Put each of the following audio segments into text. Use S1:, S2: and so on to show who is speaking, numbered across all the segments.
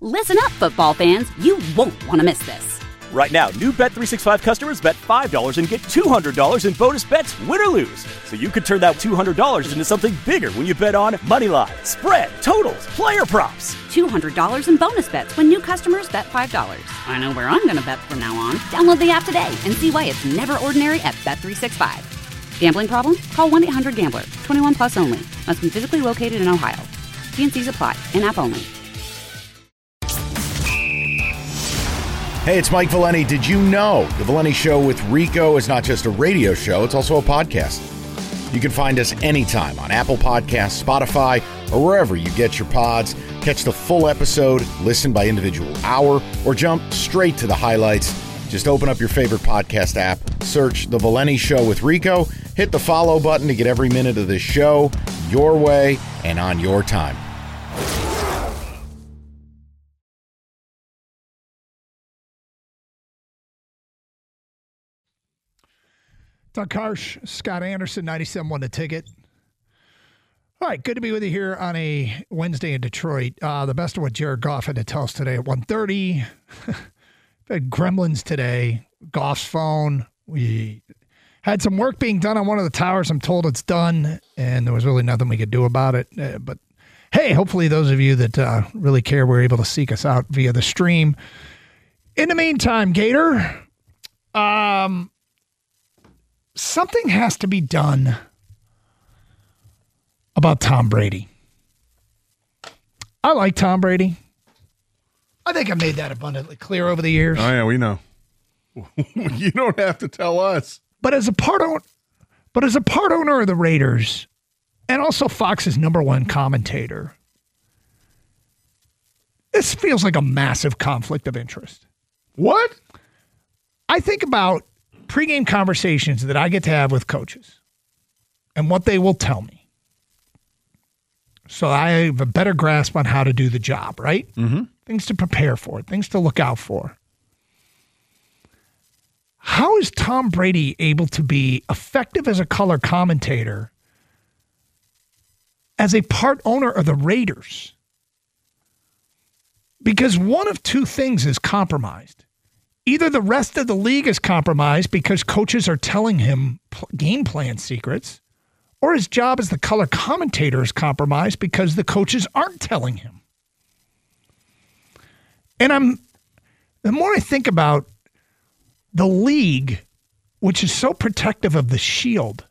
S1: Listen up, football fans. You won't want to miss this.
S2: Right now, new Bet365 customers bet $5 and get $200 in bonus bets, win or lose. So you could turn that $200 into something bigger when you bet on money line, spread, totals, player props.
S1: $200 in bonus bets when new customers bet $5. I know where I'm going to bet from now on. Download the app today and see why it's never ordinary at Bet365. Gambling problem? Call 1-800-GAMBLER. 21 plus only. Must be physically located in Ohio. T&Cs apply. In-app only.
S3: Hey, it's Mike Valeni. Did you know The Valeni Show with Rico is not just a radio show, it's also a podcast. You can find us anytime on Apple Podcasts, Spotify, or wherever you get your pods. Catch the full episode, listen by individual hour, or jump straight to the highlights. Just open up your favorite podcast app, search The Valeni Show with Rico, hit the follow button to get every minute of this show your way and on your time.
S4: Doug Karsh, Scott Anderson, 97.1 The Ticket. All right, good to be with you here on a Wednesday in Detroit. The best of what Jared Goff had to tell us today at 1:30. Had gremlins today. Goff's phone. We had some work being done on one of the towers. I'm told it's done, and there was really nothing we could do about it. But hey, hopefully those of you that really care were able to seek us out via the stream. In the meantime, Gator, something has to be done about Tom Brady. I like Tom Brady. I think I made that abundantly clear over the years.
S5: Oh, yeah, we know. You don't have to tell us.
S4: But as a part owner of the Raiders, and also Fox's #1 commentator, this feels like a massive conflict of interest.
S5: What?
S4: I think about pregame conversations that I get to have with coaches and what they will tell me. So I have a better grasp on how to do the job, right?
S5: Mm-hmm.
S4: Things to prepare for, things to look out for. How is Tom Brady able to be effective as a color commentator as a part owner of the Raiders? Because one of two things is compromised. Either the rest of the league is compromised because coaches are telling him game plan secrets, or his job as the color commentator is compromised because the coaches aren't telling him. And the more I think about the league, which is so protective of the shield,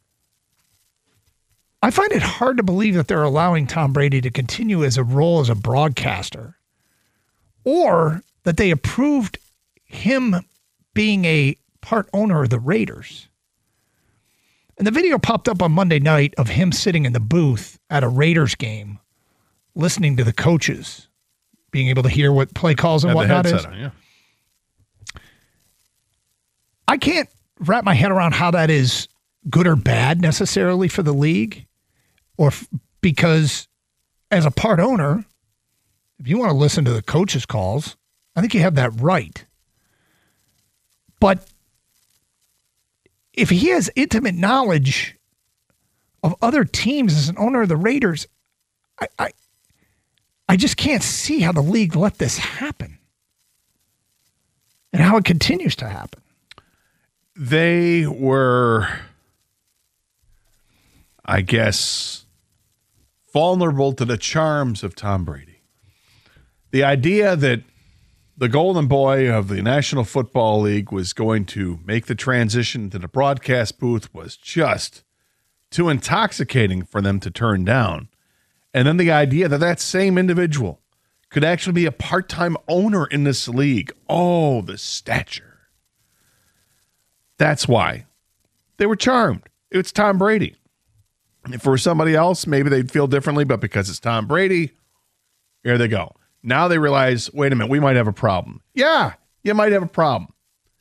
S4: I find it hard to believe that they're allowing Tom Brady to continue as a role as a broadcaster, or that they approved him being a part owner of the Raiders. And the video popped up on Monday night of him sitting in the booth at a Raiders game, listening to the coaches, being able to hear what play calls and whatnot is.
S5: On, yeah.
S4: I can't wrap my head around how that is good or bad necessarily for the league, or because as a part owner, if you want to listen to the coaches' calls, I think you have that right. But if he has intimate knowledge of other teams as an owner of the Raiders, I just can't see how the league let this happen and how it continues to happen.
S5: They were, I guess, vulnerable to the charms of Tom Brady. The idea that the golden boy of the National Football League was going to make the transition to the broadcast booth was just too intoxicating for them to turn down. And then the idea that that same individual could actually be a part-time owner in this league. Oh, the stature. That's why they were charmed. It's Tom Brady. If for somebody else, maybe they'd feel differently, but because it's Tom Brady, here they go. Now they realize, wait a minute, we might have a problem. Yeah, you might have a problem.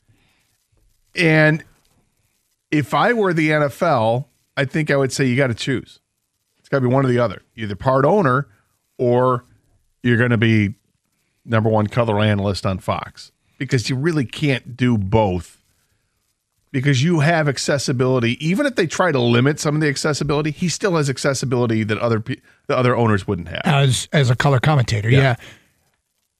S5: And if I were the NFL, I think I would say you got to choose. It's got to be one or the other. Either part owner or you're going to be #1 color analyst on Fox. Because you really can't do both. Because you have accessibility. Even if they try to limit some of the accessibility, he still has accessibility that other owners wouldn't have.
S4: As a color commentator, yeah.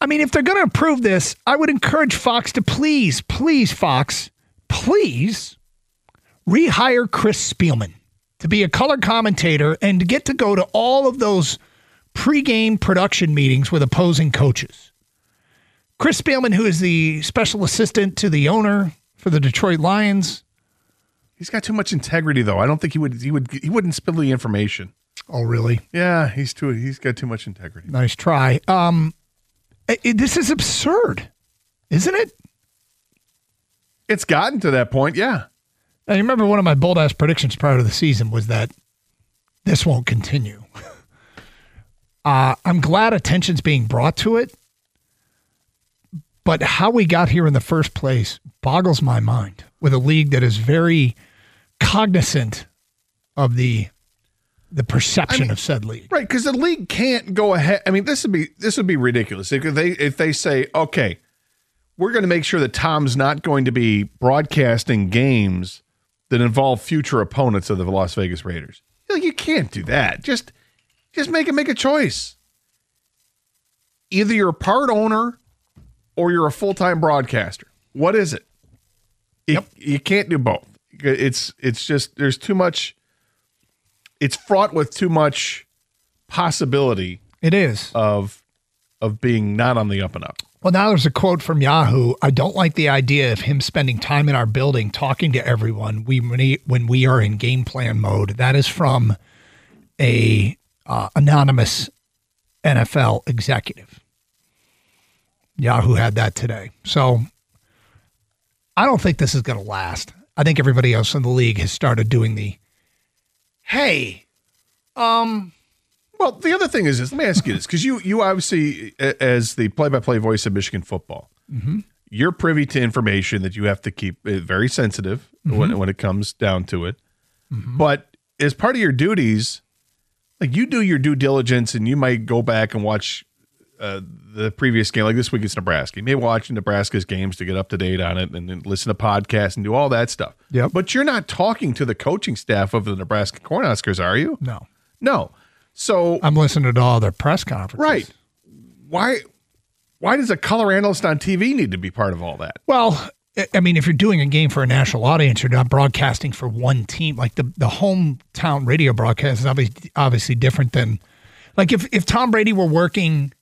S4: I mean, if they're going to approve this, I would encourage Fox to please, Fox, please rehire Chris Spielman to be a color commentator and to get to go to all of those pregame production meetings with opposing coaches. Chris Spielman, who is the special assistant to the owner for the Detroit Lions.
S5: He's got too much integrity, though. I don't think he wouldn't spill the information.
S4: Oh, really?
S5: Yeah, he's got too much integrity.
S4: Nice try. This is absurd, isn't it?
S5: It's gotten to that point, yeah.
S4: Now, you remember one of my bold-ass predictions prior to the season was that this won't continue. I'm glad attention's being brought to it, but how we got here in the first place boggles my mind with a league that is very cognizant of the perception of said league.
S5: Right, because the league can't go ahead. I mean, this would be ridiculous if they say, okay, we're going to make sure that Tom's not going to be broadcasting games that involve future opponents of the Las Vegas Raiders. You can't do that. Just make a choice. Either you're a part owner or you're a full-time broadcaster. What is it? You can't do both. It's just there's too much. It's fraught with too much possibility.
S4: It is
S5: of being not on the up and up.
S4: Well, now there's a quote from Yahoo. I don't like the idea of him spending time in our building talking to everyone when we are in game plan mode. That is from a anonymous NFL executive. Yahoo had that today. So I don't think this is going to last. I think everybody else in the league has started doing the, hey,
S5: Well, the other thing is this. Let me ask you this, because you obviously, as the play-by-play voice of Michigan football, you're privy to information that you have to keep very sensitive when it comes down to it. But as part of your duties, like you do your due diligence, and you might go back and watch the previous game. Like this week, it's Nebraska. You may watch Nebraska's games to get up to date on it, and then listen to podcasts and do all that stuff.
S4: Yep.
S5: But you're not talking to the coaching staff of the Nebraska Cornhuskers, are you? No. So
S4: I'm listening to all their press conferences.
S5: Right. Why does a color analyst on TV need to be part of all that?
S4: Well, I mean, if you're doing a game for a national audience, you're not broadcasting for one team. Like the hometown radio broadcast is obviously different than, like if Tom Brady were working,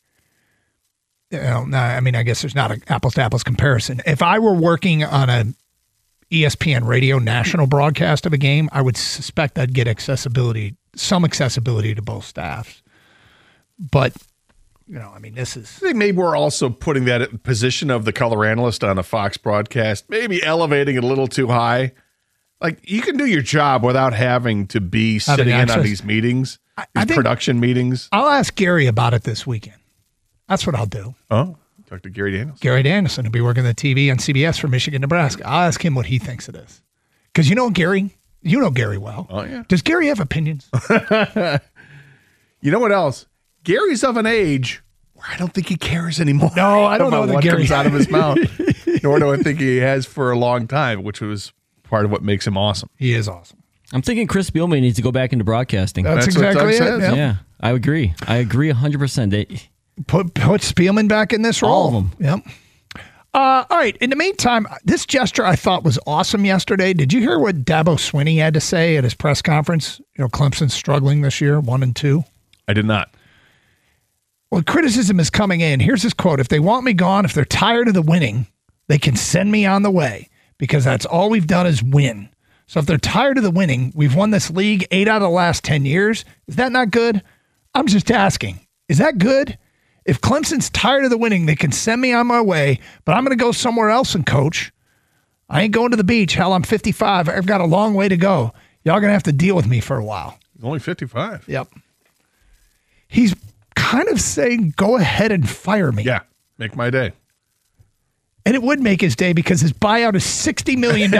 S4: I mean, I guess there's not an apples to apples comparison. If I were working on a ESPN radio national broadcast of a game, I would suspect I'd get some accessibility to both staffs. But, I mean, this is...
S5: I think maybe we're also putting that position of the color analyst on a Fox broadcast, maybe elevating it a little too high. Like, you can do your job without having to be sitting in on these meetings, these production meetings.
S4: I'll ask Gary about it this weekend. That's what I'll do.
S5: Oh, talk to Gary Danielson.
S4: Gary Danielson will be working the TV on CBS for Michigan, Nebraska. I'll ask him what he thinks of this. Because you know Gary well.
S5: Oh, yeah.
S4: Does Gary have opinions?
S5: You know what else? Gary's of an age where I don't think he cares anymore.
S4: No, I don't know that
S5: what
S4: Gary
S5: comes out of his mouth. Nor do I think he has for a long time, which was part of what makes him awesome.
S4: He is awesome.
S6: I'm thinking Chris Spielman needs to go back into broadcasting.
S4: That's exactly
S5: what Doug
S4: it.
S5: says.
S4: Yep.
S6: Yeah, I agree. I agree 100%.
S4: Put Spielman back in this role.
S6: All of them.
S4: Yep. All right. In the meantime, this gesture I thought was awesome yesterday. Did you hear what Dabo Swinney had to say at his press conference? Clemson's struggling this year, 1-2.
S5: I did not.
S4: Well, criticism is coming in. Here's his quote. If they want me gone, if they're tired of the winning, they can send me on the way because that's all we've done is win. So if they're tired of the winning, we've won this league 8 out of the last 10 years. Is that not good? I'm just asking. Is that good? If Clemson's tired of the winning, they can send me on my way, but I'm going to go somewhere else and coach. I ain't going to the beach. Hell, I'm 55. I've got a long way to go. Y'all going to have to deal with me for a while.
S5: Only 55.
S4: Yep. He's kind of saying, go ahead and fire me.
S5: Yeah, make my day.
S4: And it would make his day because his buyout is $60 million.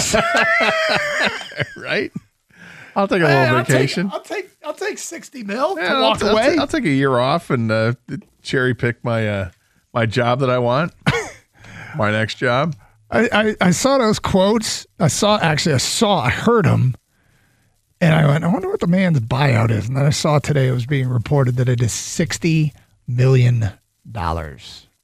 S5: Right? I'll take a little vacation.
S4: I'll take 60 mil to walk away.
S5: I'll take a year off and cherry pick my my job that I want. My next job.
S4: I saw those quotes. I heard them. And I went, I wonder what the man's buyout is. And then I saw today it was being reported that it is $60 million.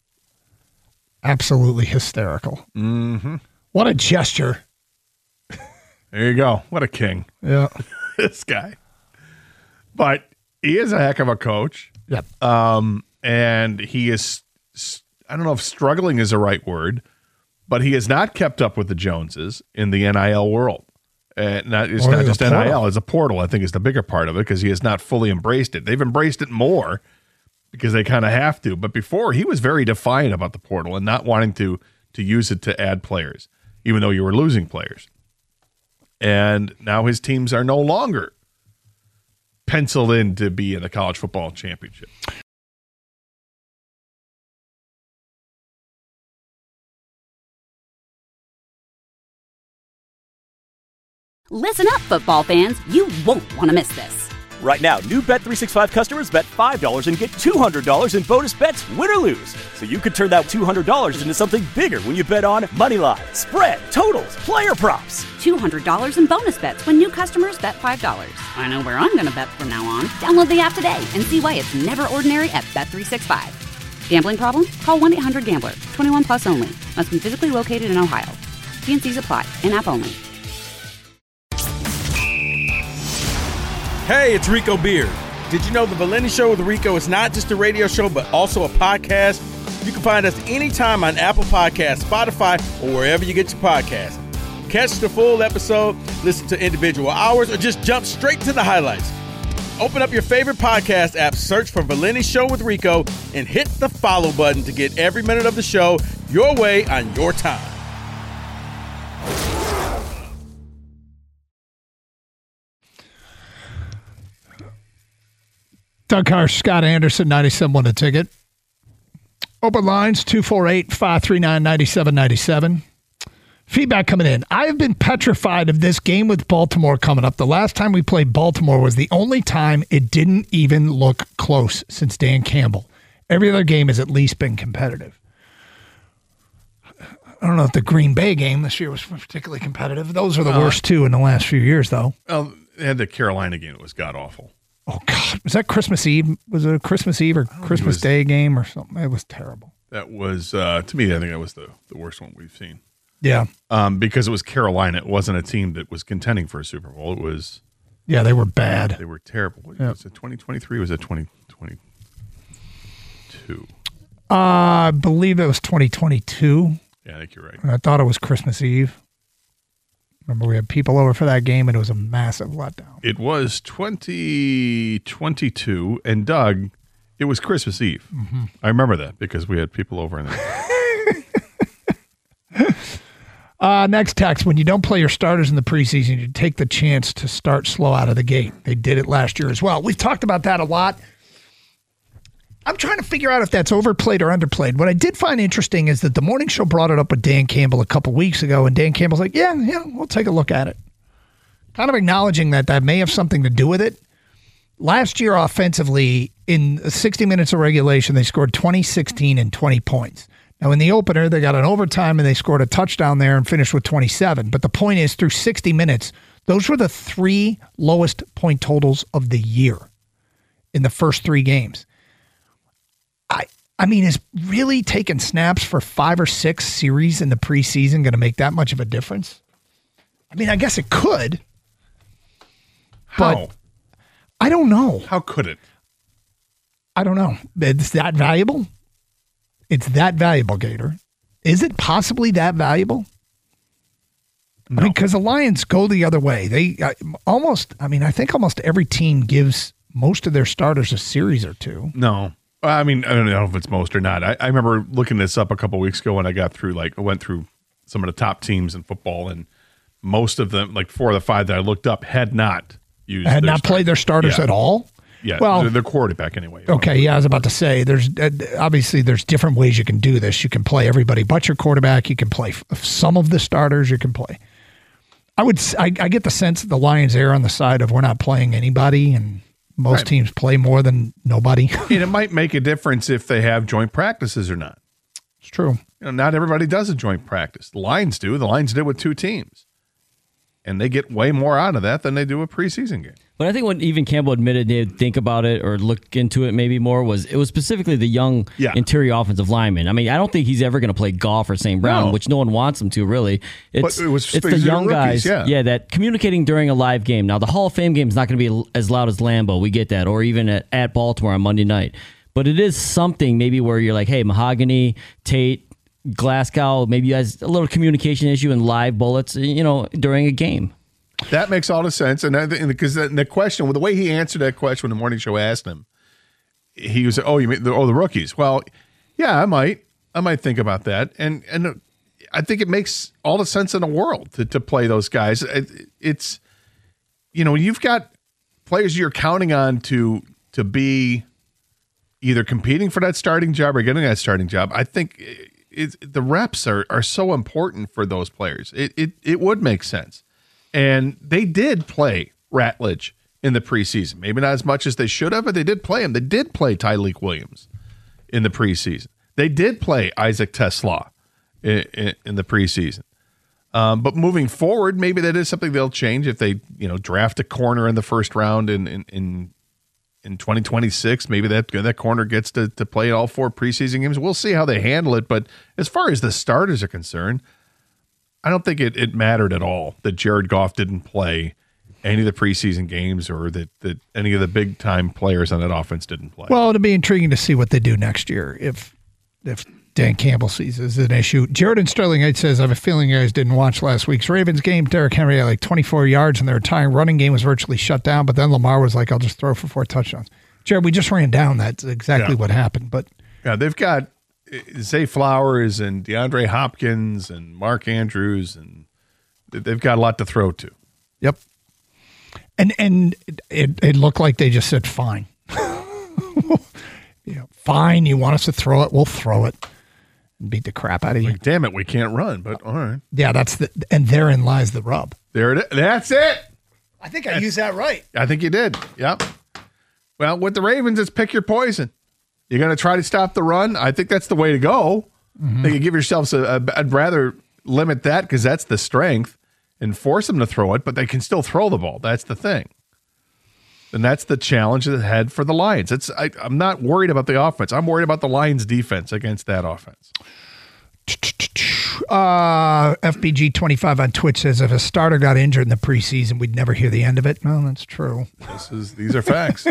S4: Absolutely hysterical.
S5: Mm-hmm.
S4: What a gesture.
S5: There you go. What a king.
S4: Yeah.
S5: This guy. But he is a heck of a coach.
S4: Yep.
S5: And he is, I don't know if struggling is the right word, but he has not kept up with the Joneses in the NIL world. It's not just NIL, it's a portal, I think, is the bigger part of it, because he has not fully embraced it. They've embraced it more because they kind of have to. But before, he was very defiant about the portal and not wanting to use it to add players, even though you were losing players. And now his teams are no longer penciled in to be in the college football championship.
S1: Listen up, football fans. You won't want to miss this.
S2: Right now, new Bet365 customers bet $5 and get $200 in bonus bets, win or lose. So you could turn that $200 into something bigger when you bet on money line, spread, totals, player props.
S1: $200 in bonus bets when new customers bet $5. I know where I'm going to bet from now on. Download the app today and see why it's never ordinary at Bet365. Gambling problem? Call 1-800-GAMBLER. 21 plus only. Must be physically located in Ohio. T&Cs apply. In-app only.
S7: Hey, it's Rico Beard. Did you know the Valenti Show with Rico is not just a radio show, but also a podcast? You can find us anytime on Apple Podcasts, Spotify, or wherever you get your podcasts. Catch the full episode, listen to individual hours, or just jump straight to the highlights. Open up your favorite podcast app, search for Valenti Show with Rico, and hit the follow button to get every minute of the show your way on your time.
S4: Doug Harsh, Scott Anderson, 97.1 The Ticket. Open lines, 248-539-9797. Feedback coming in. I have been petrified of this game with Baltimore coming up. The last time we played Baltimore was the only time it didn't even look close since Dan Campbell. Every other game has at least been competitive. I don't know if the Green Bay game this year was particularly competitive. Those are the worst two in the last few years, though.
S5: Well, they had the Carolina game. It was god-awful.
S4: Oh, God. Was that Christmas Eve? Was it a Christmas Eve or Christmas Day game or something? It was terrible.
S5: That was, to me, I think that was the worst one we've seen.
S4: Yeah.
S5: Because it was Carolina. It wasn't a team that was contending for a Super Bowl. It was.
S4: Yeah, they were bad.
S5: They were terrible. Was it 2023 or was it 2022?
S4: I believe it was 2022.
S5: Yeah, I think you're right.
S4: And I thought it was Christmas Eve. Remember, we had people over for that game, and it was a massive letdown.
S5: It was 2022, and Doug, it was Christmas Eve. Mm-hmm. I remember that because we had people over in there.
S4: Next text, when you don't play your starters in the preseason, you take the chance to start slow out of the gate. They did it last year as well. We've talked about that a lot. I'm trying to figure out if that's overplayed or underplayed. What I did find interesting is that the morning show brought it up with Dan Campbell a couple weeks ago, and Dan Campbell's like, yeah, we'll take a look at it. Kind of acknowledging that may have something to do with it. Last year, offensively, in 60 minutes of regulation, they scored 20, 16, and 20 points. Now, in the opener, they got an overtime, and they scored a touchdown there and finished with 27. But the point is, through 60 minutes, those were the three lowest point totals of the year in the first three games. I mean, is really taking snaps for 5 or 6 series in the preseason going to make that much of a difference? I mean, I guess it could.
S5: How?
S4: But I don't know.
S5: How could it?
S4: I don't know. It's that valuable? It's that valuable, Gator. Is it possibly that valuable? No. I mean, because the Lions go the other way. They I think almost every team gives most of their starters a series or two.
S5: No. I mean, I don't know if it's most or not. I remember looking this up a couple of weeks ago when I went through some of the top teams in football, and most of them, like 4 of the 5 that I looked up, had not
S4: played their starters at all.
S5: Yeah,
S4: well,
S5: their quarterback anyway.
S4: Okay, yeah, I was about to say, there's obviously different ways you can do this. You can play everybody but your quarterback. You can play some of the starters. You can play. I get the sense that the Lions err on the side of we're not playing anybody, and most teams play more than nobody.
S5: And it might make a difference if they have joint practices or not.
S4: It's true.
S5: Not everybody does a joint practice. The Lions do. The Lions did with 2 teams. and they get way more out of that than they do a preseason game.
S6: But I think what even Campbell admitted they'd think about it or look into it maybe more was specifically the young interior offensive lineman. I mean, I don't think he's ever going to play Goff or St. Brown, which no one wants him to, really. It's the young
S5: rookies,
S6: guys that communicating during a live game. Now, the Hall of Fame game is not going to be as loud as Lambeau. We get that. Or even at Baltimore on Monday night. But it is something maybe where you're like, hey, Mahogany, Tate, Glasgow, maybe you guys a little communication issue and live bullets, during a game.
S5: That makes all the sense, and because the question, the way he answered that question when the morning show asked him, he was, "Oh, you mean the rookies?" Well, yeah, I might think about that, and I think it makes all the sense in the world to play those guys. It's you've got players you're counting on to be either competing for that starting job or getting that starting job. I think the reps are so important for those players. It would make sense. And they did play Ratledge in the preseason. Maybe not as much as they should have, but they did play him. They did play Tyleek Williams in the preseason. They did play Isaac TeSlaa in the preseason. But moving forward, maybe that is something they'll change if they draft a corner in the first round in 2026. Maybe that corner gets to play all 4 preseason games. We'll see how they handle it. But as far as the starters are concerned, I don't think it mattered at all that Jared Goff didn't play any of the preseason games or that any of the big-time players on that offense didn't play.
S4: Well, it'll be intriguing to see what they do next year if Dan Campbell sees it as an issue. Jared in Sterling Heights says, I have a feeling you guys didn't watch last week's Ravens game. Derrick Henry had like 24 yards, and their entire running game was virtually shut down, but then Lamar was like, I'll just throw for 4 touchdowns. Jared, we just ran down. That's exactly what happened. But
S5: yeah, they've got Zay Flowers and DeAndre Hopkins and Mark Andrews, and they've got a lot to throw to.
S4: Yep. And it looked like they just said, fine. Fine, you want us to throw it, we'll throw it. And beat the crap out of you.
S5: Like, damn it, we can't run, but all right.
S4: Yeah, and therein lies the rub.
S5: There it is. That's it.
S4: I think I used that right.
S5: I think you did. Yep. Well, with the Ravens, it's pick your poison. You're going to try to stop the run? I think that's the way to go. Mm-hmm. I think you give yourselves I'd rather limit that because that's the strength and force them to throw it, but they can still throw the ball. That's the thing. And that's the challenge ahead for the Lions. I'm not worried about the offense. I'm worried about the Lions' defense against that offense.
S4: FBG25 on Twitch says if a starter got injured in the preseason, we'd never hear the end of it. Well, that's true.
S5: These are facts.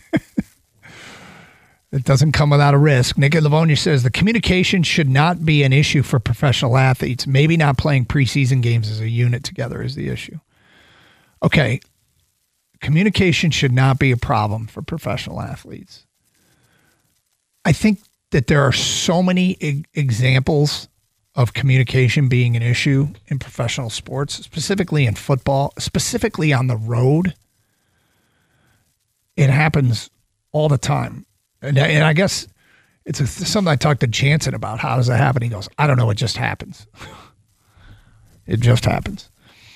S4: It doesn't come without a risk. Nick Livonia says the communication should not be an issue for professional athletes. Maybe not playing preseason games as a unit together is the issue. Okay. Communication should not be a problem for professional athletes. I think that there are so many examples of communication being an issue in professional sports, specifically in football, specifically on the road. It happens all the time. And I guess it's something I talked to Jansen about. How does that happen? He goes, I don't know. It just happens. It just happens.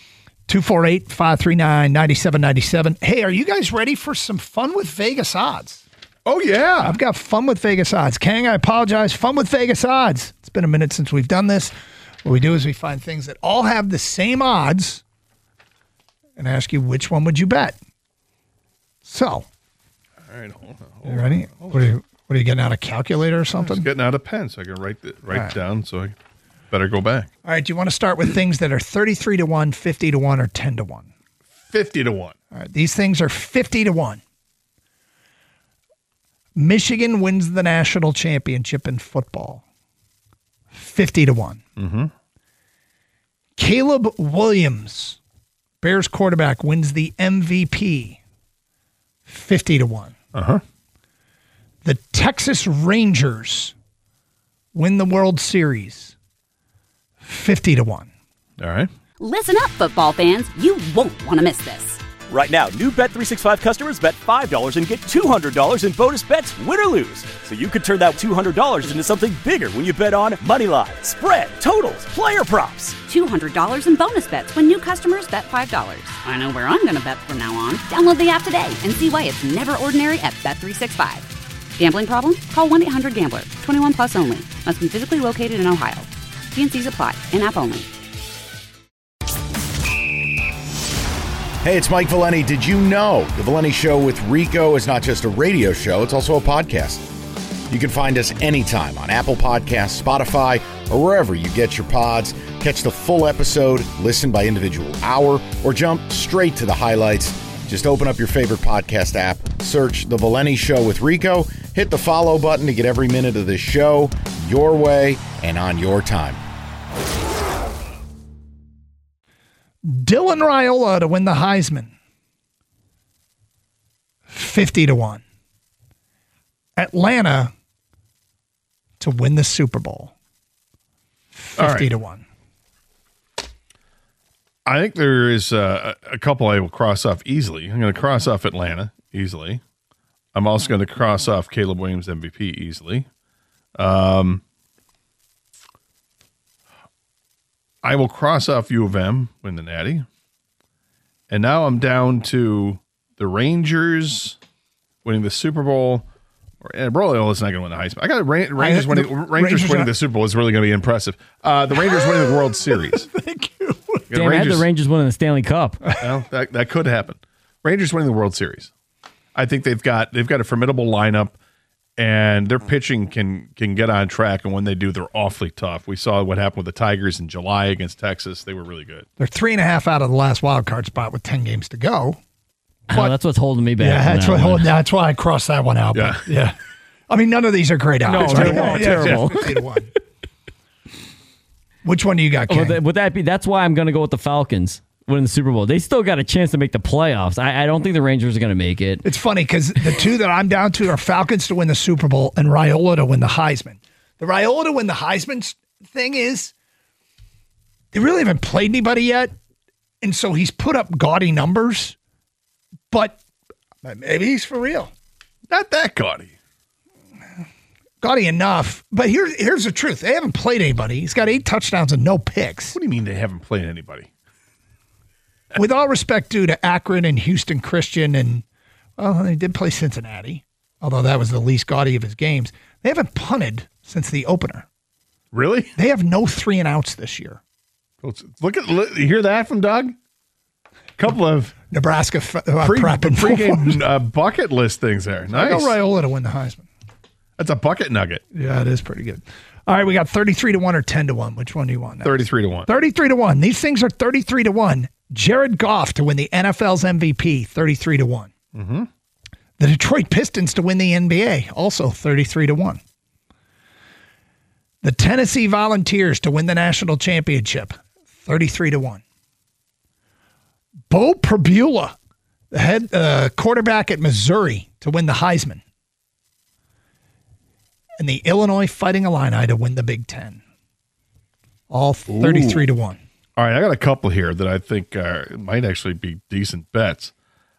S4: 248-539-9797. Hey, are you guys ready for some fun with Vegas odds?
S5: Oh, yeah.
S4: I've got fun with Vegas odds. Kang, I apologize. Fun with Vegas odds. It's been a minute since we've done this. What we do is we find things that all have the same odds and ask you which one would you bet. So.
S5: All right, hold on.
S4: You ready? What are you getting out, a calculator or something?
S5: I'm just getting out a pen so I can write it down, so I better go back.
S4: All right, do you want to start with things that are 33 to 1, 50 to 1, or 10 to 1?
S5: 50 to 1.
S4: All right, these things are 50 to 1. Michigan wins the national championship in football. 50 to 1.
S5: Mm-hmm.
S4: Caleb Williams, Bears quarterback, wins the MVP. 50 to 1.
S5: Uh-huh.
S4: The Texas Rangers win the World Series. 50 to 1.
S5: All right.
S1: Listen up, football fans. You won't want to miss this.
S2: Right now, new Bet365 customers bet $5 and get $200 in bonus bets, win or lose. So you could turn that $200 into something bigger when you bet on money line, spread, totals, player props.
S1: $200 in bonus bets when new customers bet $5. I know where I'm going to bet from now on. Download the app today and see why it's never ordinary at Bet365. Gambling problem? Call 1-800-GAMBLER. 21 plus only. Must be physically located in Ohio. T&Cs apply. In-app only.
S3: Hey, it's Mike Valeni. Did you know The Valeni Show with Rico is not just a radio show, it's also a podcast. You can find us anytime on Apple Podcasts, Spotify, or wherever you get your pods. Catch the full episode, listen by individual hour, or jump straight to the highlights. Just open up your favorite podcast app, search The Valeni Show with Rico, hit the follow button to get every minute of this show your way and on your time.
S4: Dylan Raiola to win the Heisman. 50-1. Atlanta to win the Super Bowl. 50-1.
S5: I think there is a couple I will cross off easily. I'm going to cross off Atlanta easily. I'm also going to cross off Caleb Williams MVP easily. I will cross off U of M, win the Natty. And now I'm down to the Rangers winning the Super Bowl. Raiola not going to win the Heisman. I got Rangers winning the Super Bowl is really going to be impressive. The Rangers winning the World Series.
S4: Thank you.
S6: Damn, I had the Rangers winning the Stanley Cup.
S5: Well, that could happen. Rangers winning the World Series. I think they've got a formidable lineup, and their pitching can get on track. And when they do, they're awfully tough. We saw what happened with the Tigers in July against Texas. They were really good.
S4: They're 3.5 out of the last wild card spot with 10 games to go.
S6: That's what's holding me back.
S4: Yeah, that's why I crossed that one out.
S5: Yeah.
S4: But, yeah. I mean, none of these are great outs.
S6: No, terrible.
S4: 50-1. Which one do you got, King?
S6: Would that be? That's why I'm going to go with the Falcons winning the Super Bowl. They still got a chance to make the playoffs. I don't think the Rangers are going to make it.
S4: It's funny because the two that I'm down to are Falcons to win the Super Bowl and Raiola to win the Heisman. The Raiola to win the Heisman thing is they really haven't played anybody yet, and so he's put up gaudy numbers, but maybe he's for real.
S5: Not that gaudy.
S4: Gaudy enough, but here's the truth. They haven't played anybody. He's got 8 touchdowns and no picks.
S5: What do you mean they haven't played anybody?
S4: With all respect due to Akron and Houston Christian, and, well, they did play Cincinnati, although that was the least gaudy of his games. They haven't punted since the opener.
S5: Really?
S4: They have no 3-and-outs this year.
S5: You hear that from Doug? Couple of
S4: Nebraska prepping
S5: pregame bucket list things there. Nice.
S4: I go Raiola to win the Heisman.
S5: That's a bucket nugget.
S4: Yeah, it is pretty good. All right, we got 33-1 or 10-1. Which one do you want now?
S5: 33-1.
S4: 33-1. These things are 33-1. Jared Goff to win the NFL's MVP, 33-1.
S5: Mm-hmm.
S4: The Detroit Pistons to win the NBA, also 33-1. The Tennessee Volunteers to win the national championship, 33-1. Bo Prabula, the head quarterback at Missouri, to win the Heisman. And the Illinois Fighting Illini to win the Big Ten. All 33-1.
S5: All right, I got a couple here that I think might actually be decent bets.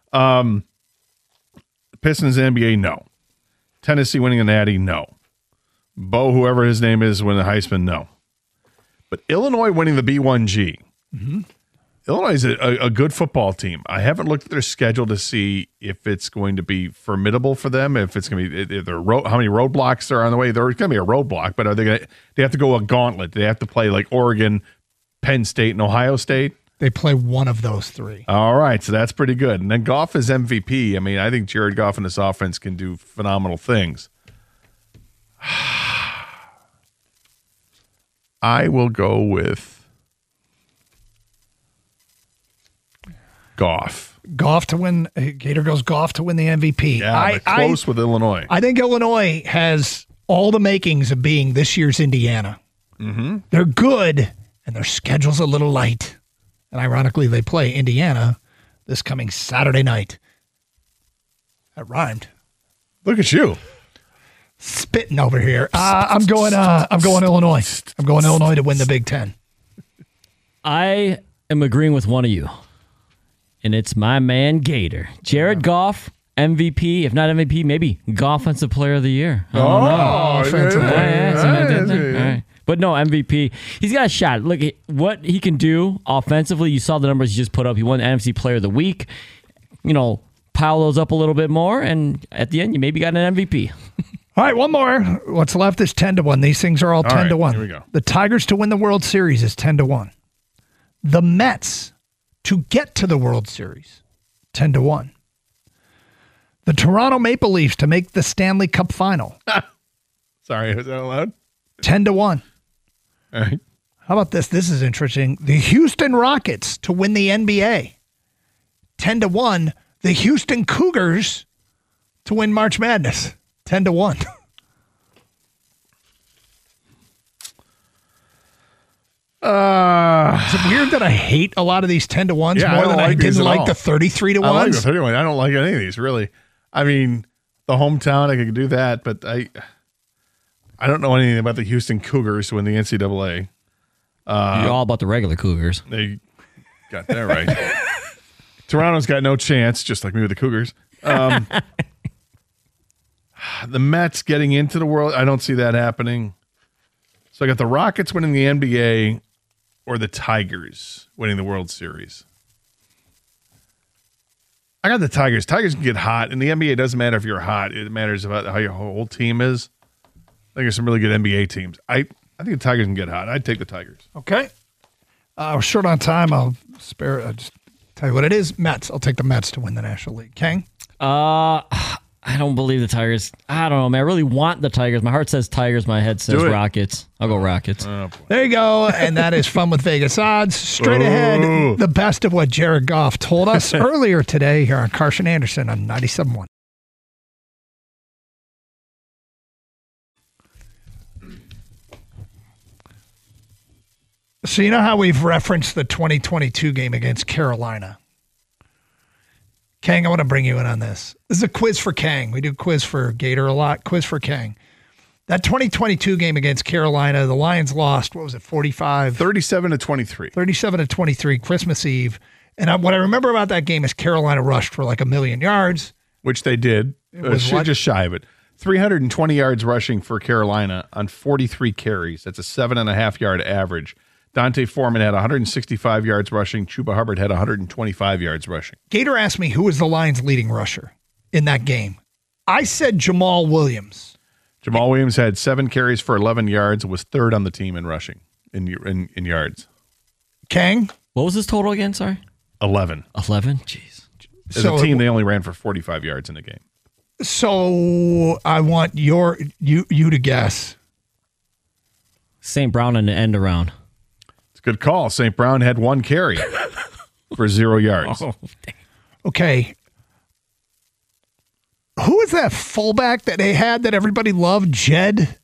S5: Pistons NBA, no. Tennessee winning the Natty, no. Bo, whoever his name is, winning the Heisman, no. But Illinois winning the B1G. Mm-hmm. Illinois is a good football team. I haven't looked at their schedule to see if it's going to be formidable for them, if it's going to be how many roadblocks are on the way. There's going to be a roadblock, but are they going to? They have to go a gauntlet. They have to play like Oregon, Penn State, and Ohio State.
S4: They play one of those 3.
S5: All right, so that's pretty good. And then Goff is MVP. I mean, I think Jared Goff and this offense can do phenomenal things. I will go with Goff.
S4: Goff to win. Gator goes Goff to win the MVP.
S5: Yeah, but close with Illinois.
S4: I think Illinois has all the makings of being this year's Indiana.
S5: Mm-hmm.
S4: They're good, and their schedule's a little light. And ironically, they play Indiana this coming Saturday night. That rhymed.
S5: Look at you.
S4: Spitting over here. I'm going Illinois. I'm going Illinois to win the Big Ten.
S6: I am agreeing with one of you. And it's my man Gator. Jared Goff, MVP. If not MVP, maybe Offensive Player of the Year.
S4: Offensive Player.
S6: All right. But no, MVP. He's got a shot. Look at what he can do offensively. You saw the numbers he just put up. He won the NFC Player of the Week. Pile those up a little bit more, and at the end, you maybe got an MVP.
S4: All right, one more. What's left is 10-1. These things are all 10-1.
S5: Here we go.
S4: The Tigers to win the World Series is 10-1. The Mets to get to the World Series, 10-1. The Toronto Maple Leafs to make the Stanley Cup final,
S5: Sorry, was that allowed?
S4: 10-1.
S5: All right.
S4: How about this? This is interesting. The Houston Rockets to win the NBA, 10-1. The Houston Cougars to win March Madness, 10-1. Is it weird that I hate a lot of these 10-1s
S5: Yeah, I
S4: more
S5: don't
S4: than I
S5: like these
S4: didn't
S5: at
S4: like
S5: all.
S4: the 33-1s?
S5: I like the 31. I don't like any of these, really. I mean, the hometown, I could do that, but I don't know anything about the Houston Cougars to win the NCAA.
S6: You're all about the regular Cougars.
S5: They got that right. Toronto's got no chance, just like me with the Cougars. The Mets getting into the world, I don't see that happening. So I got the Rockets winning the NBA or the Tigers winning the World Series. I got the Tigers. Tigers can get hot. In the NBA, it doesn't matter if you're hot. It matters about how your whole team is. I think there's some really good NBA teams. I think the Tigers can get hot. I'd take the Tigers.
S4: Okay. We're short on time. I'll just tell you what it is. Mets. I'll take the Mets to win the National League. Kang?
S6: I don't believe the Tigers. I don't know, man. I really want the Tigers. My heart says Tigers. My head says
S5: Do it.
S6: Rockets. I'll go Rockets.
S5: Oh, boy.
S4: There you go. And that is Fun with Vegas Odds. Straight ahead, the best of what Jared Goff told us earlier today here on Carson Anderson on 97.1. So you know how we've referenced the 2022 game against Carolina? Kang, I want to bring you in on this. This is a quiz for Kang. We do quiz for Gator a lot. Quiz for Kang. That 2022 game against Carolina, the Lions lost, what was it, 45?
S5: 37-23.
S4: 37-23, Christmas Eve. And what I remember about that game is Carolina rushed for like 1,000,000 yards.
S5: Which they did.
S4: was what?
S5: Just shy of it. 320 yards rushing for Carolina on 43 carries. That's a 7.5-yard average. Dante Foreman had 165 yards rushing. Chuba Hubbard had 125 yards rushing.
S4: Gator asked me who was the Lions' leading rusher in that game. I said Jamal Williams.
S5: Jamal Williams had 7 carries for 11 yards and was third on the team in rushing, in yards.
S4: Kang?
S6: What was his total again? Sorry.
S5: 11.
S6: 11? Jeez.
S5: As a team, they only ran for 45 yards in the game.
S4: So I want you to guess.
S6: St. Brown in the end around.
S5: It's a good call. St. Brown had 1 carry for 0 yards.
S6: Oh, dang.
S4: Okay. Who is that fullback that they had that everybody loved? Jed?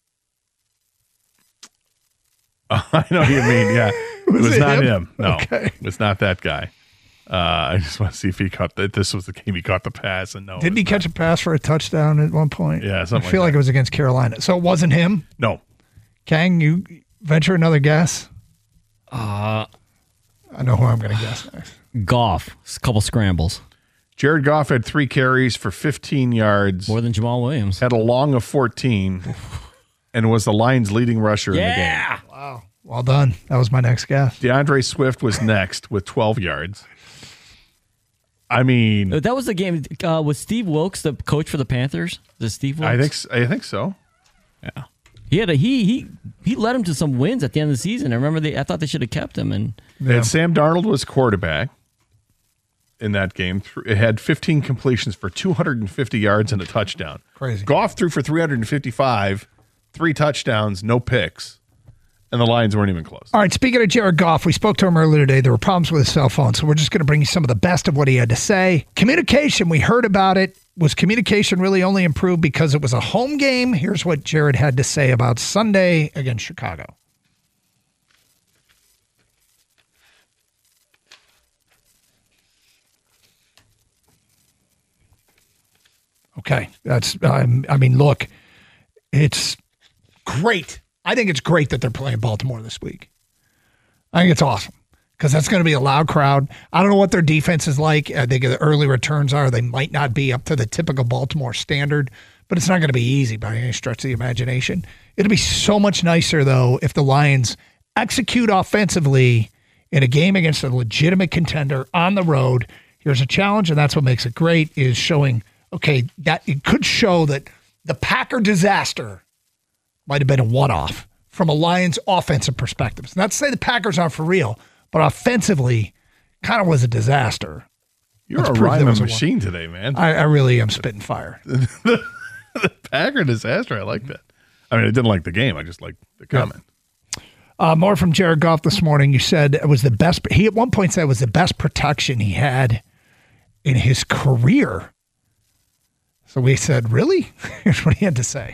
S5: I know what you mean, yeah. It was
S4: it
S5: not
S4: him?
S5: him. No,
S4: Okay.
S5: it was not that guy. I just want to see if he caught that. This was the game he caught the pass, and no.
S4: Didn't he catch a pass for a touchdown at one point?
S5: Yeah,
S4: I
S5: something
S4: feel
S5: like
S4: like
S5: that.
S4: it was against Carolina. So it wasn't him?
S5: No.
S4: Kang, you venture another guess?
S6: Uh,
S4: I know who I'm going to guess next.
S6: Goff. A couple scrambles.
S5: Jared Goff had 3 carries for 15 yards,
S6: More than Jamal Williams.
S5: had a long of 14, and was the Lions' leading rusher in the game.
S6: Yeah.
S4: Wow. Well done. That was my next guess.
S5: DeAndre Swift was next with 12 yards. I mean,
S6: That was the game. Was Steve Wilkes the coach for the Panthers? Is it Steve Wilkes?
S5: I think so.
S6: Yeah. He had he led him to some wins at the end of the season. I remember I thought they should have kept him. And
S5: And Sam Darnold was quarterback in that game. It had 15 completions for 250 yards and a touchdown.
S4: Crazy.
S5: Goff threw for 355, 3 touchdowns, no picks, and the Lions weren't even close.
S4: All right, speaking of Jared Goff, we spoke to him earlier today. There were problems with his cell phone, so we're just going to bring you some of the best of what he had to say. Communication, we heard about it. Was communication really only improved because it was a home game? Here's what Jared had to say about Sunday against Chicago. Okay, that's, I mean, look, it's great. I think it's great that they're playing Baltimore this week. I think it's awesome because that's going to be a loud crowd. I don't know what their defense is like. I think the early returns are. They might not be up to the typical Baltimore standard, but it's not going to be easy by any stretch of the imagination. It'll be so much nicer, though, if the Lions execute offensively in a game against a legitimate contender on the road. Here's a challenge, and that's what makes it great, is showing, okay, that it could show that the Packer disaster might have been a one-off from a Lions offensive perspective. It's not to say the Packers aren't for real, but offensively, kind of was a disaster.
S5: You're
S4: Let's
S5: a
S4: prove there
S5: rhyming
S4: was a
S5: machine today, man.
S4: I really am spitting fire.
S5: The Packer disaster. I like that. I mean, I didn't like the game. I just like the comment.
S4: More from Jared Goff this morning. You said it was the best. He at one point said it was the best protection he had in his career. So we said, really? Here's what he had to say.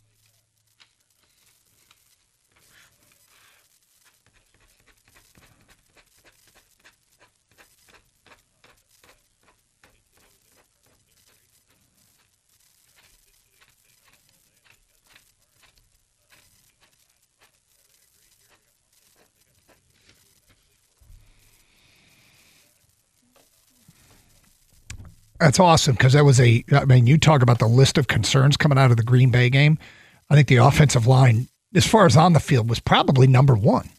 S4: That's awesome because that was you talk about the list of concerns coming out of the Green Bay game. I think the offensive line, as far as on the field, was probably number one.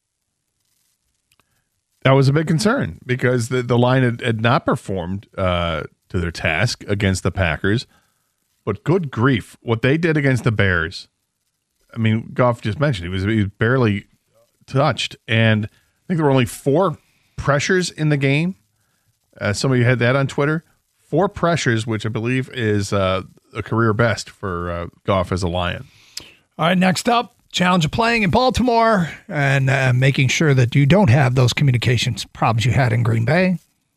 S5: That was a big concern because the line had not performed to their task against the Packers. But good grief, what they did against the Bears. I mean, Goff just mentioned he was barely touched. And I think there were only 4 pressures in the game. Some of you had that on Twitter. 4 pressures, which I believe is a career best for Goff as a Lion.
S4: All right, next up, challenge of playing in Baltimore and making sure that you don't have those communications problems you had in Green Bay.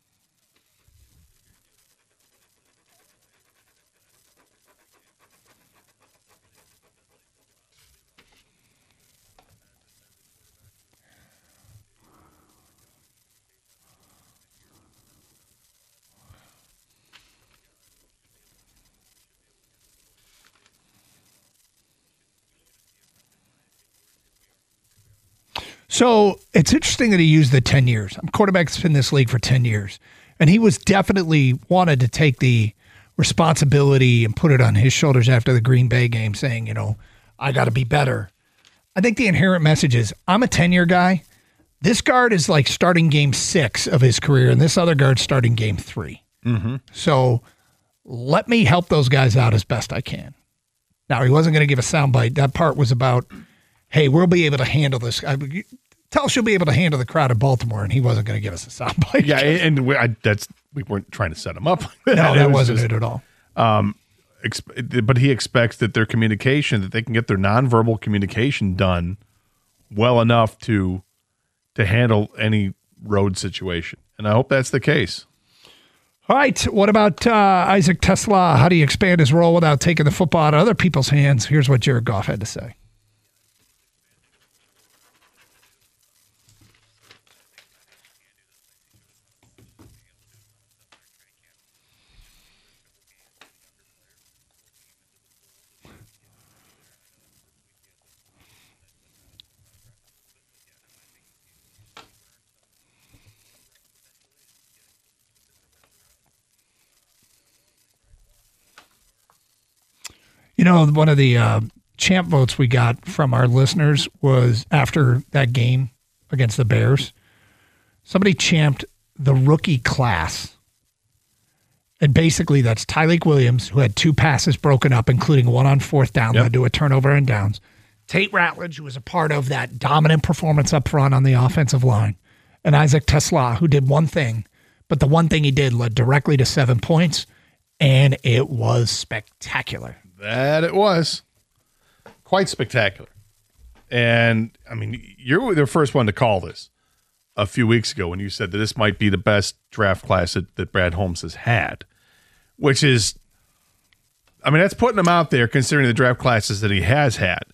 S4: So it's interesting that he used the 10 years. Quarterback's been in this league for 10 years. And he was definitely wanted to take the responsibility and put it on his shoulders after the Green Bay game saying, I got to be better. I think the inherent message is I'm a 10-year guy. This guard is like starting game 6 of his career, and this other guard's starting game 3. Mm-hmm. So let me help those guys out as best I can. Now, he wasn't going to give a soundbite. That part was about, hey, we'll be able to handle this. Tell us you'll be able to handle the crowd in Baltimore, and he wasn't going to give us a soundbite.
S5: Yeah, and we weren't trying to set him up.
S4: No, that wasn't it at all.
S5: But he expects that their communication, that they can get their nonverbal communication done well enough to handle any road situation. And I hope that's the case.
S4: All right. What about Isaac TeSlaa? How do you expand his role without taking the football out of other people's hands? Here's what Jared Goff had to say. One of the champ votes we got from our listeners was after that game against the Bears. Somebody champed the rookie class. And basically that's Tyleik Williams, who had 2 passes broken up, including one on 4th down, led to a turnover and downs. Tate Ratledge, who was a part of that dominant performance up front on the offensive line. And Isaac TeSlaa, who did one thing, but the one thing he did led directly to 7 points, and it was spectacular.
S5: That it was. Quite spectacular. And, I mean, you're the first one to call this a few weeks ago when you said that this might be the best draft class that Brad Holmes has had, which is, I mean, that's putting him out there considering the draft classes that he has had.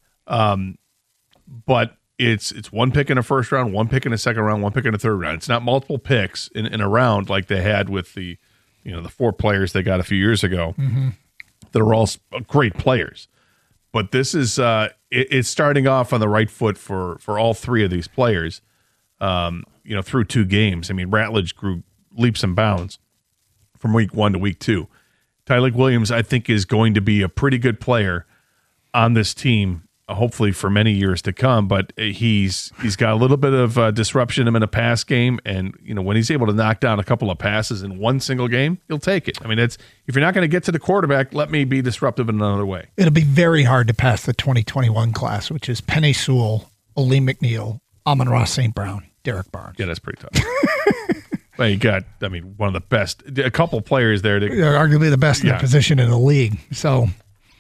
S5: But it's 1 pick in a first round, 1 pick in a second round, 1 pick in a third round. It's not multiple picks in a round like they had with the 4 players they got a few years ago. Mm-hmm. That are all great players. But this is it's starting off on the right foot for all 3 of these players, through 2 games. I mean, Ratledge grew leaps and bounds from week 1 to week 2. Tyleik Williams, I think, is going to be a pretty good player on this team, hopefully for many years to come. But he's got a little bit of disruption in a pass game, and when he's able to knock down a couple of passes in one single game, he'll take it. I mean, if you're not going to get to the quarterback, let me be disruptive in another way.
S4: It'll be very hard to pass the 2021 class, which is Penei Sewell, Aleem McNeil, Amon-Ra St. Brown, Derek Barnes.
S5: Yeah, that's pretty tough. Well, you got, one of the best, a couple players there.
S4: They're arguably the best in their position in the league. So,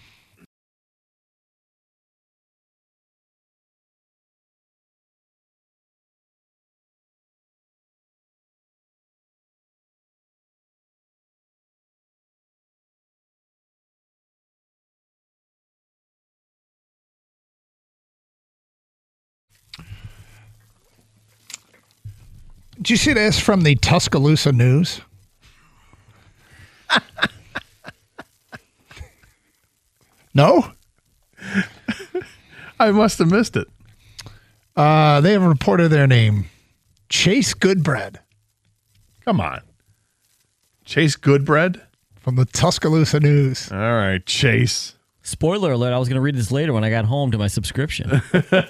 S4: did you see this from the Tuscaloosa News? No?
S5: I must have missed it.
S4: They have reported their name, Chase Goodbread.
S5: Come on. Chase Goodbread?
S4: From the Tuscaloosa News.
S5: All right, Chase.
S6: Spoiler alert, I was going to read this later when I got home to my subscription.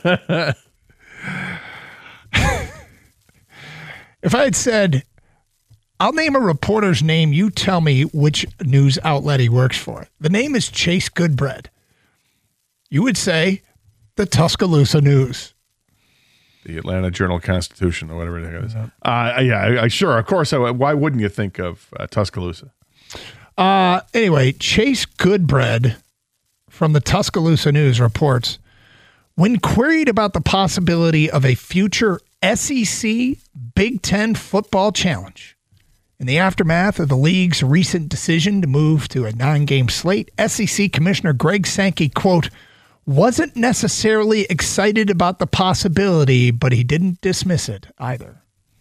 S4: If I had said, I'll name a reporter's name, you tell me which news outlet he works for. The name is Chase Goodbread. You would say the Tuscaloosa News.
S5: The Atlanta Journal-Constitution or whatever it is. Yeah, sure. Of course. Why wouldn't you think of Tuscaloosa?
S4: Anyway, Chase Goodbread from the Tuscaloosa News reports, when queried about the possibility of a future SEC Big Ten football challenge, in the aftermath of the league's recent decision to move to a 9-game slate, SEC Commissioner Greg Sankey, quote, wasn't necessarily excited about the possibility, but he didn't dismiss it either.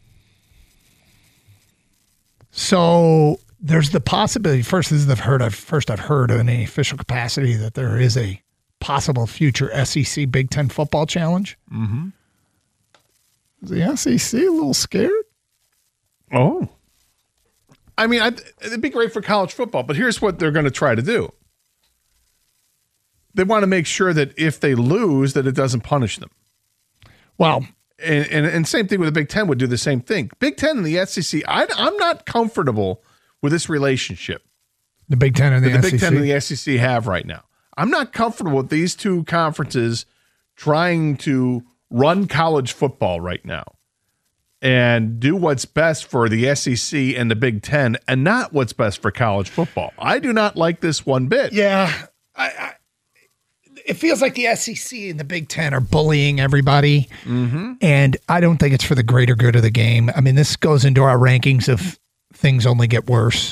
S4: So there's the possibility. First, this is I've heard in any official capacity that there is a possible future SEC Big Ten football challenge.
S5: Mm-hmm.
S4: Is the SEC a little scared?
S5: Oh. It'd be great for college football, but here's what they're going to try to do. They want to make sure that if they lose, that it doesn't punish them.
S4: Well,
S5: and same thing with the Big Ten would do the same thing. Big Ten and the SEC, I'm not comfortable with this relationship.
S4: The Big Ten and the SEC.
S5: The Big Ten and the SEC have right now. I'm not comfortable with these two conferences trying to run college football right now and do what's best for the SEC and the Big Ten and not what's best for college football. I do not like this one bit.
S4: Yeah. It feels like the SEC and the Big Ten are bullying everybody, and I don't think it's for the greater good of the game. This goes into our rankings of things only get worse,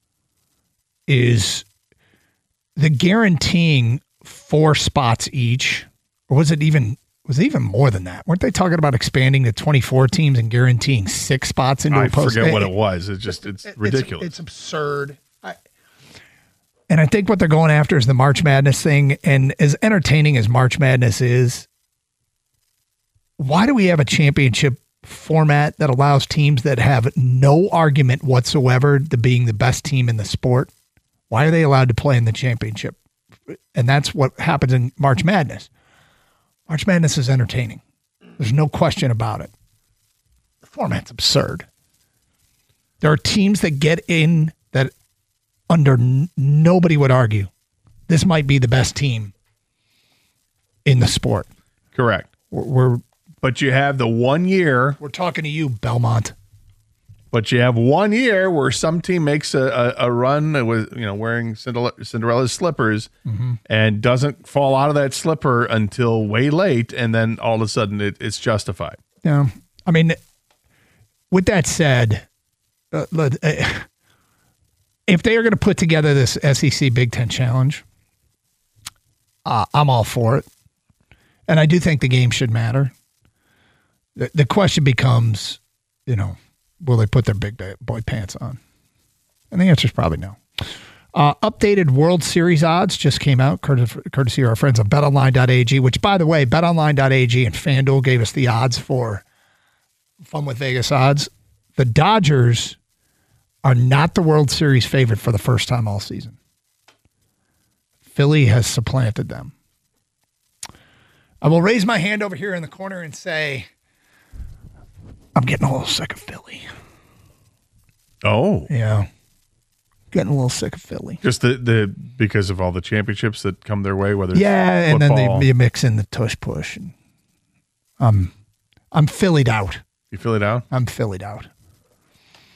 S4: is the guaranteeing 4 spots each, or was it even more than that? Weren't they talking about expanding to 24 teams and guaranteeing 6 spots into a post?
S5: I forget what it was. It's ridiculous.
S4: It's absurd. And I think what they're going after is the March Madness thing. And as entertaining as March Madness is, why do we have a championship format that allows teams that have no argument whatsoever to being the best team in the sport? Why are they allowed to play in the championship? And that's what happens in March Madness. March Madness is entertaining. There's no question about it. The format's absurd. There are teams that get in that under nobody would argue this might be the best team in the sport.
S5: Correct. But you have the 1 year.
S4: We're talking to you, Belmont.
S5: But you have 1 year where some team makes a run with wearing Cinderella's slippers and doesn't fall out of that slipper until way late, and then all of a sudden it's justified.
S4: Yeah, with that said, if they are going to put together this SEC Big Ten Challenge, I'm all for it. And I do think the game should matter. The question becomes, will they put their big boy pants on? And the answer is probably no. Updated World Series odds just came out, courtesy of our friends at BetOnline.ag, which, by the way, BetOnline.ag and FanDuel gave us the odds for Fun with Vegas odds. The Dodgers are not the World Series favorite for the first time all season. Philly has supplanted them. I will raise my hand over here in the corner and say, I'm getting a little sick of Philly.
S5: Oh.
S4: Yeah. Getting a little sick of Philly.
S5: Just the because of all the championships that come their way, whether it's
S4: and
S5: football.
S4: then you mix in the tush push. And I'm Phillied out.
S5: You Phillied out?
S4: I'm Phillied out.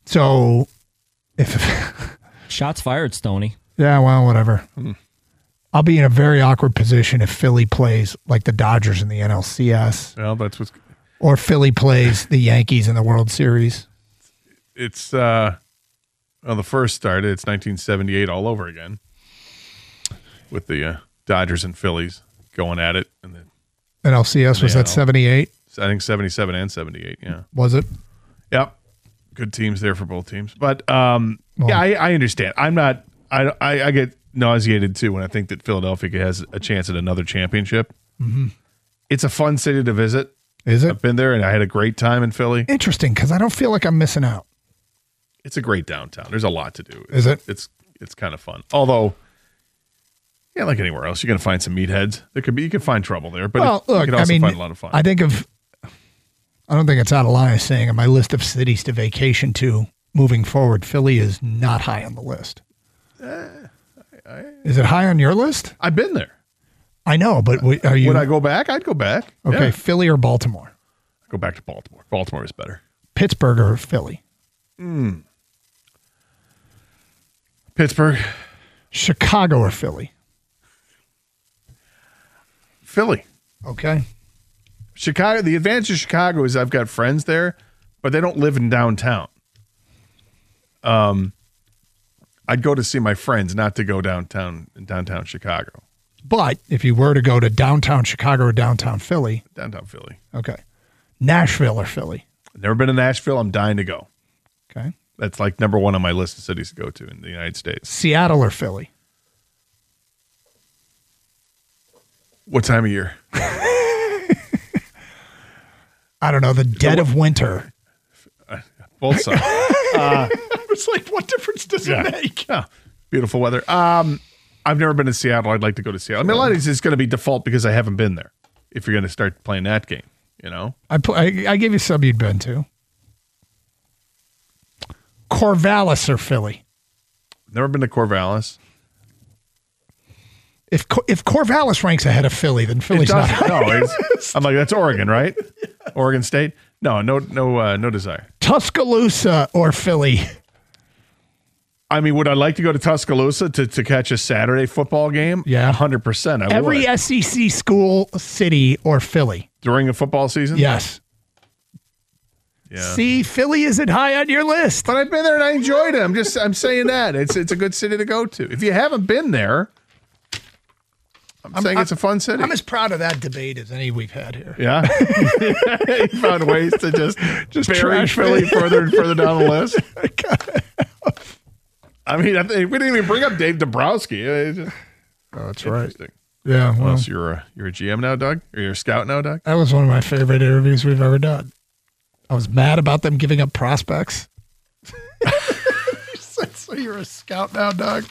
S4: So if
S6: Shots fired, Stoney.
S4: yeah, well, whatever. I'll be in a very awkward position if Philly plays like the Dodgers in the NLCS,
S5: Well, that's what's.
S4: or Philly plays the Yankees in the World Series.
S5: It's the first started. It's 1978 all over again, with the Dodgers and Phillies going at it, and then
S4: NLCS was
S5: Yeah.
S4: that 78?
S5: I think 77 and 78. Yeah.
S4: Was it?
S5: Yep. Good teams there for both teams. But yeah, I understand. I'm not. I get nauseated too when I think that Philadelphia has a chance at another championship. Mm-hmm. It's a fun city to visit.
S4: Is it?
S5: I've been there and I had a great time in Philly.
S4: Interesting, because I don't feel like I'm missing out.
S5: It's a great downtown. There's a lot to do.
S4: Is it?
S5: It's kind of fun. Although, yeah, like anywhere else, you're going to find some meatheads. You can find trouble there, but
S4: Well,
S5: you
S4: look,
S5: can
S4: I
S5: also
S4: mean,
S5: find a lot of fun.
S4: I don't think it's out of line saying on my list of cities to vacation to moving forward, Philly is not high on the list. Is it high on your list?
S5: I've been there.
S4: I know, but are you?
S5: Would I go back? I'd go back.
S4: Okay,
S5: Yeah.
S4: Philly or Baltimore?
S5: Go back to Baltimore. Baltimore is better.
S4: Pittsburgh or Philly?
S5: Pittsburgh.
S4: Chicago or Philly?
S5: Philly.
S4: Okay.
S5: Chicago. The advantage of Chicago is I've got friends there, but they don't live in downtown. I'd go to see my friends, not to go downtown Chicago.
S4: But if you were to go to downtown Chicago or downtown Philly,
S5: Downtown Philly.
S4: okay. Nashville or Philly?
S5: Never been to Nashville. I'm dying to go.
S4: Okay.
S5: That's like number one on my list of cities to go to in the United States.
S4: Seattle or Philly?
S5: What time of year?
S4: I don't know. The dead of winter.
S5: Both sides.
S4: I was like, what difference does
S5: Yeah.
S4: it make?
S5: Yeah. Beautiful weather. I've never been to Seattle. I'd like to go to Seattle. I mean, a lot of these is going to be default because I haven't been there. If you're going to start playing that game, you know.
S4: I gave you some you'd been to. Corvallis or Philly?
S5: Never been to Corvallis.
S4: If Corvallis ranks ahead of Philly, then Philly's not.
S5: I'm like, that's Oregon, right? Oregon State. No desire.
S4: Tuscaloosa or Philly?
S5: I mean, would I like to go to Tuscaloosa to catch a Saturday football game?
S4: Yeah.
S5: 100%. I
S4: Every
S5: would.
S4: SEC school, city, or Philly?
S5: During a football season?
S4: Yes.
S5: Yeah.
S4: See, Philly isn't high on your list.
S5: But I've been there and I enjoyed it. I'm saying that. It's a good city to go to. If you haven't been there, I'm saying it's a fun city.
S4: I'm as proud of that debate as any we've had here.
S5: Yeah. You found ways to just bury
S4: trash
S5: Philly
S4: me.
S5: further and further down the list. I mean, I think we didn't even bring up Dave Dombrowski. It's just
S4: That's right.
S5: interesting.
S4: Yeah,
S5: Well,
S4: well,
S5: so you're a GM now, Doug? Or you're a scout now, Doug?
S4: that was one of my favorite interviews we've ever done. I was mad about them giving up prospects. So you're a scout now, Doug?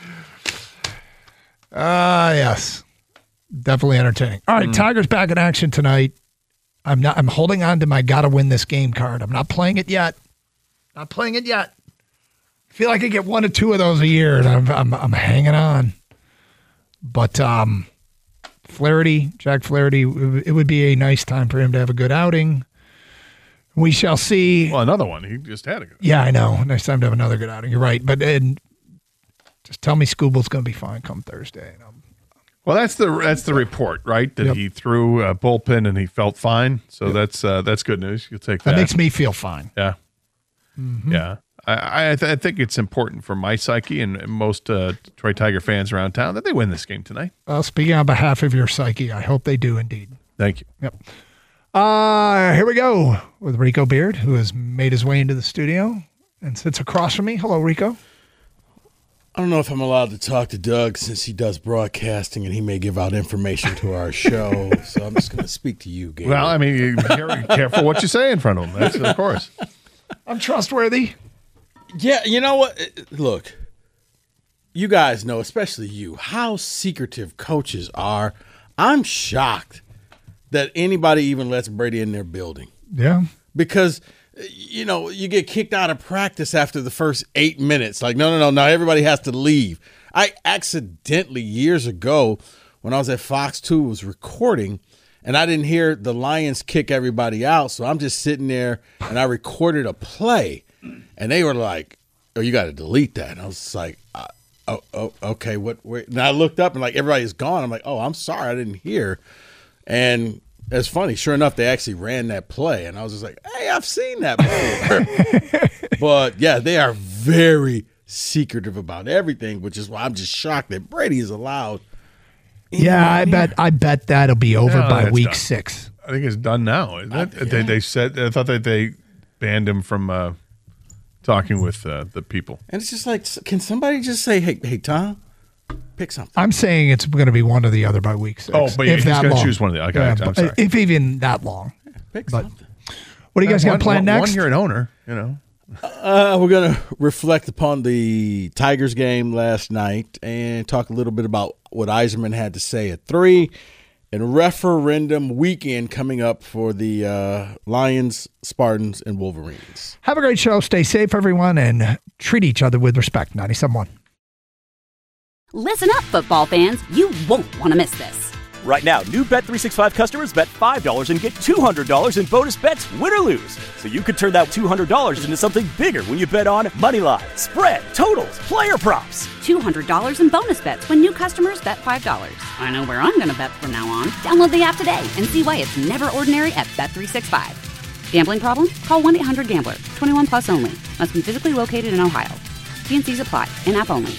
S4: Yes. Definitely entertaining. All right, Tigers back in action tonight. I'm holding on to my gotta win this game card. I'm not playing it yet. Not playing it yet. I feel like I get one or two of those a year, and I'm hanging on. But Flaherty, Jack Flaherty, it would be a nice time for him to have a good outing. We shall see.
S5: Well, another one. He just had a good.
S4: Yeah, I know. Nice time to have another good outing. You're right. But just tell me Scooble's going to be fine come Thursday.
S5: Well, that's the report, right? That
S4: Yep.
S5: he threw a bullpen and he felt fine. So that's good news. You'll take that.
S4: That makes me feel fine.
S5: Yeah. Yeah. I think it's important for my psyche and most Detroit Tiger fans around town that they win this game tonight.
S4: Well, speaking on behalf of your psyche, I hope they do indeed.
S5: Thank you.
S4: Yep. Here we go with Rico Beard, who has made his way into the studio and sits across from me. Hello, Rico.
S7: I don't know if I'm allowed to talk to Doug since he does broadcasting and he may give out information to our show. So I'm just going to speak to you, Gabe.
S5: Well, I mean, you careful what you say in front of him. That's of course.
S4: I'm trustworthy.
S7: Yeah, you know what? Look, you guys know, especially you, how secretive coaches are. I'm shocked that anybody even lets Brady in their building.
S4: Yeah.
S7: Because, you know, you get kicked out of practice after the first 8 minutes. Like, no, everybody has to leave. I accidentally, years ago, when I was at Fox 2, was recording, and I didn't hear the Lions kick everybody out, so I'm just sitting there, and I recorded a play. And they were like, "Oh, you got to delete that." And I was like, okay, what? And I looked up and like everybody's gone. I'm like, "Oh, I'm sorry, I didn't hear." And it's funny. Sure enough, they actually ran that play, and I was just like, "Hey, I've seen that before." But yeah, they are very secretive about everything, which is why I'm just shocked that Brady is allowed.
S4: Yeah, I bet that'll be over by week
S5: done.
S4: 6.
S5: I think it's done now, isn't it? They said, I thought that they banned him from talking with the people.
S7: And it's just like, can somebody just say, hey, Tom, pick something?
S4: I'm saying it's going to be one or the other by week 6.
S5: Oh, but he's going to choose one of the. Okay, I'm sorry.
S4: If even that long.
S7: Pick something.
S4: What do you guys got planned next?
S5: One, you're an owner, you know.
S7: We're going to reflect upon the Tigers game last night and talk a little bit about what Yzerman had to say at 3, and referendum weekend coming up for the Lions, Spartans, and Wolverines.
S4: Have a great show. Stay safe, everyone, and treat each other with respect. 97.1.
S1: Listen up, football fans. You won't want to miss this.
S2: Right now, new Bet365 customers bet $5 and get $200 in bonus bets, win or lose. So you could turn that $200 into something bigger when you bet on money line, spread, totals, player props.
S1: $200 in bonus bets when new customers bet $5. I know where I'm going to bet from now on. Download the app today and see why it's never ordinary at Bet365. Gambling problem? Call 1-800-GAMBLER. 21 plus only. Must be physically located in Ohio. T&Cs apply. In-app only.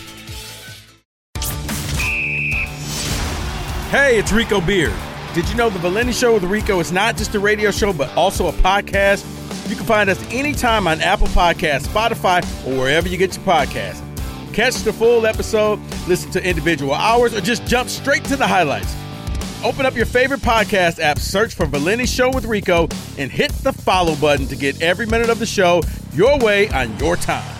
S7: Hey, it's Rico Beard. Did you know the Valeni Show with Rico is not just a radio show, but also a podcast? You can find us anytime on Apple Podcasts, Spotify, or wherever you get your podcasts. Catch the full episode, listen to individual hours, or just jump straight to the highlights. Open up your favorite podcast app, search for Valeni Show with Rico, and hit the follow button to get every minute of the show your way on your time.